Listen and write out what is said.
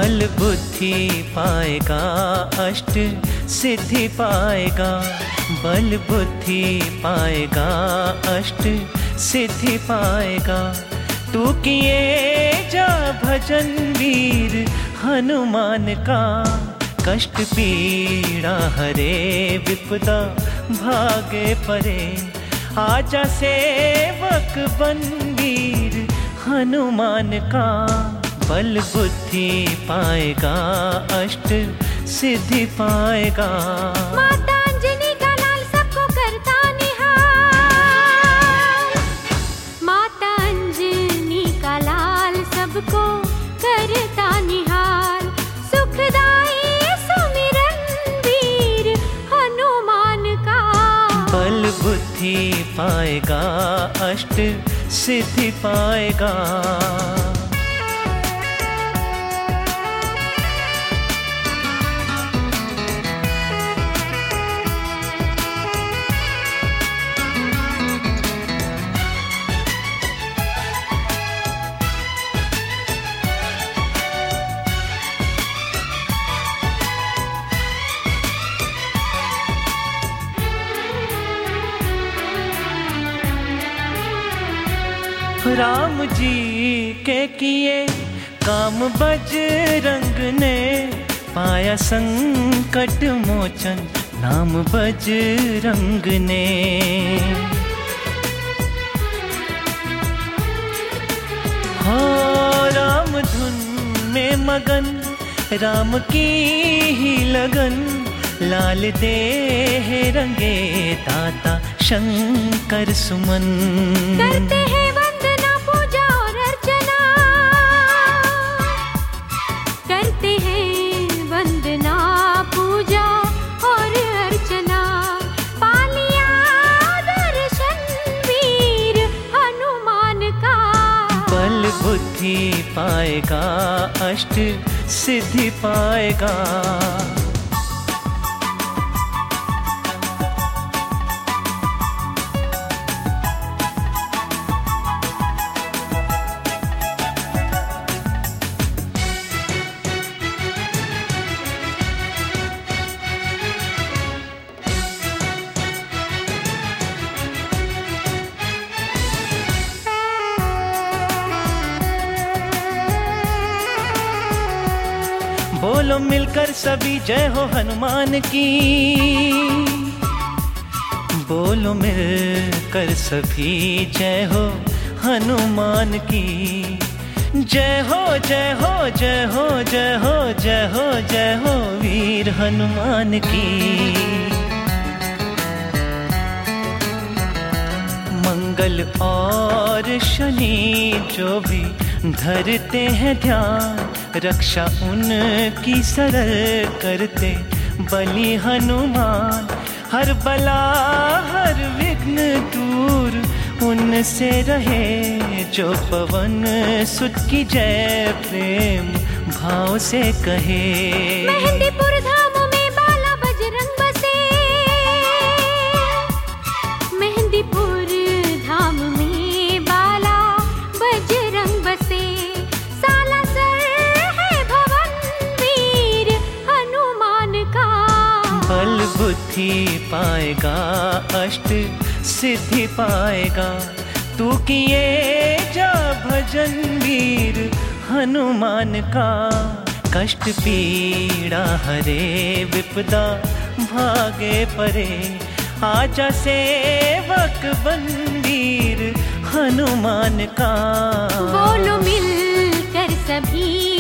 बल बुद्धि पाएगा, अष्ट सिद्धि पाएगा। बल बुद्धि पाएगा, अष्ट सिद्धि पाएगा। तू किए जा भजन वीर हनुमान का, कष्ट पीड़ा हरे विपदा भागे परे। आजा सेवक बन वीर हनुमान का, बल बुद्धि पाएगा, अष्ट सिद्धि पाएगा। माता अंजनी का लाल सबको करता निहाल, माता अंजनी का लाल सबको करता निहाल। सुखदाई सुमिरन वीर हनुमान का, बल बुद्धि पाएगा, अष्ट सिद्धि पाएगा। राम जी के किए काम बजरंग ने, पाया संकट मोचन नाम बजरंग ने। हो राम धुन में मगन, राम की ही लगन। लाल देह रंगे दाता शंकर सुमन। करते हैं वंदना पूजा और अर्चना, करते हैं वंदना पूजा और अर्चना। पालिया दर्शन वीर हनुमान का, बल बुद्धि पाएगा, अष्ट सिद्धि पाएगा। बोलो मिलकर सभी जय हो हनुमान की, बोलो मिलकर सभी जय हो हनुमान की। जय हो जय हो जय हो जय हो जय हो जय हो वीर हनुमान की। मंगल और शनि जो भी धरते हैं ध्यान, रक्षा उनकी सरल करते बलि हनुमान। हर बला हर विघ्न दूर उनसे रहे, जो पवन सुत की जय प्रेम भाव से कहे। मेहंदीपुर धाम में बाला बजरंग बसे, मेहंदीपुर धाम में बाला बजरंग बसे। सालासर है भवन वीर हनुमान का, बल बुद्धि पाएगा, अष्ट सिद्धि पाएगा। तू किए जा भजन वीर हनुमान का, कष्ट पीड़ा हरे विपदा भागे परे। आजा सेवक बन वीर हनुमान का, बोलो मिलकर सभी